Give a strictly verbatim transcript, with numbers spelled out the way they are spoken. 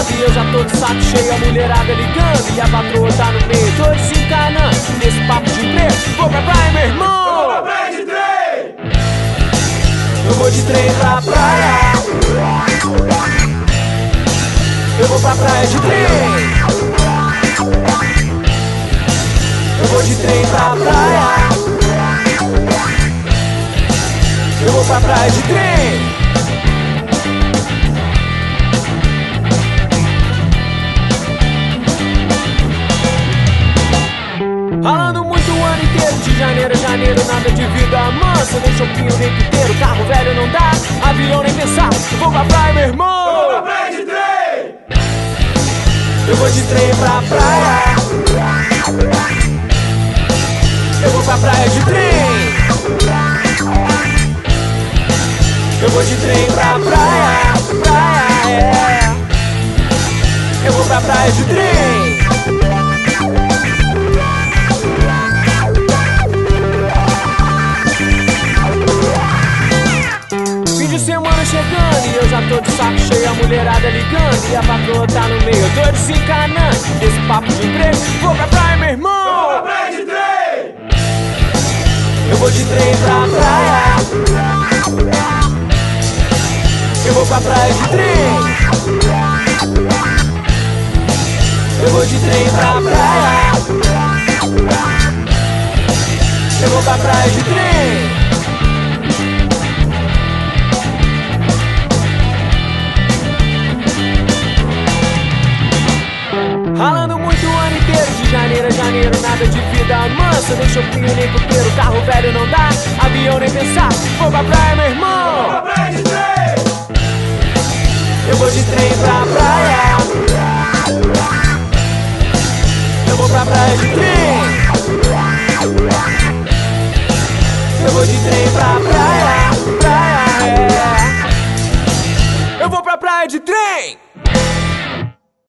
E eu já tô de saco cheio, a mulherada ligando e a patroa tá no meio, tô desencanando nesse papo de emprego. Vou pra praia, meu irmão. Eu vou pra praia de trem. Eu vou de trem pra praia. Eu vou pra praia de trem. Eu vou de trem pra praia. Eu vou pra praia de trem. Ralando muito o ano inteiro, de janeiro a janeiro, nada de vida mansa, nem shopping nem puteiro, carro velho não dá, avião nem pensar. Eu vou pra praia, meu irmão. Eu vou pra praia de trem. Eu vou de trem pra praia. Eu vou pra praia de trem. Eu vou de trem pra praia, praia, é. Eu vou pra praia de trem. Fim de semana chegando e eu já tô de saco cheio, a mulherada ligando e a patroa tá no meio, eu tô desencanando desse papo de emprego. Vou pra praia, meu irmão. Eu vou pra praia de trem. Eu vou de trem pra praia. Eu vou pra praia de trem. Eu vou de trem pra praia. Eu vou pra praia de trem. Ralando muito o ano inteiro, de janeiro a janeiro, nada de vida mansa, nem shopping nem puteiro, carro velho não dá, avião nem pensar. Vou pra praia, meu irmão. Eu vou pra praia de trem. Eu vou de trem pra praia. Eu vou pra praia de trem. Eu vou de trem pra praia, praia, é. Eu vou pra praia de trem.